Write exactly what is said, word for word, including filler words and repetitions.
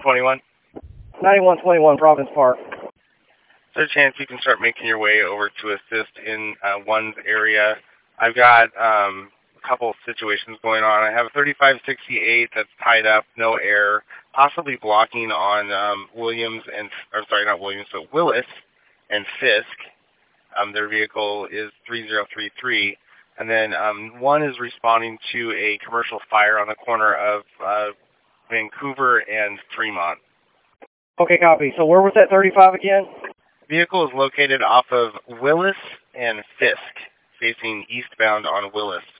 twenty-one? ninety-one twenty-one, Providence Park. Is there a chance you can start making your way over to assist in uh, one's area? I've got um, a couple of situations going on. I have a thirty-five sixty-eight that's tied up, no air, possibly blocking on um, Williams and, or sorry, not Williams, but Willis and Fisk. Um, their vehicle is three zero three three. And then um, one is responding to a commercial fire on the corner of uh, Vancouver and Fremont. Okay, copy. So where was that thirty-five again? Vehicle is located off of Willis and Fisk, facing eastbound on Willis.